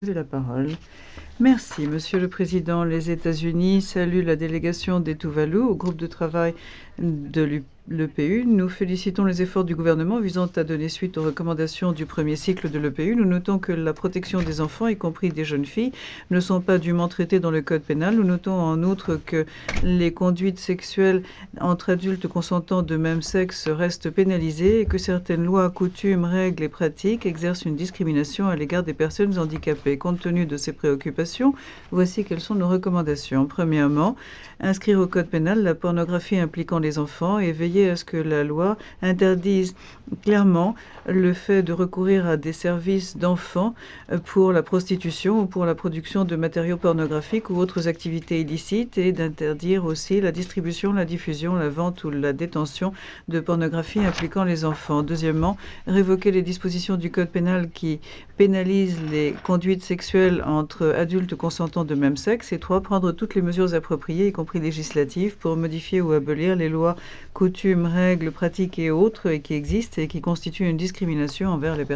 Vous avez la parole. Merci, Monsieur le Président. Les États-Unis saluent la délégation des Tuvalu au groupe de travail de l'EPU. Nous félicitons les efforts du gouvernement visant à donner suite aux recommandations du premier cycle de l'EPU. Nous notons que la protection des enfants, y compris des jeunes filles, ne sont pas dûment traitées dans le code pénal. Nous notons en outre que les conduites sexuelles entre adultes consentants de même sexe restent pénalisées et que certaines lois, coutumes, règles et pratiques exercent une discrimination à l'égard des personnes handicapées. Compte tenu de ces préoccupations, voici quelles sont nos recommandations. Premièrement, inscrire au code pénal la pornographie impliquant les enfants et veiller à ce que la loi interdise clairement le fait de recourir à des services d'enfants pour la prostitution ou pour la production de matériaux pornographiques ou autres activités illicites, et d'interdire aussi la distribution, la diffusion, la vente ou la détention de pornographie impliquant les enfants. Deuxièmement, révoquer les dispositions du code pénal qui pénalisent les conduites sexuelles entre adultes consentants de même sexe. Et trois, prendre toutes les mesures appropriées, y compris législatives, pour modifier ou abolir les lois, coutumes, règles, pratiques et autres qui existent et qui constituent une discrimination envers les personnes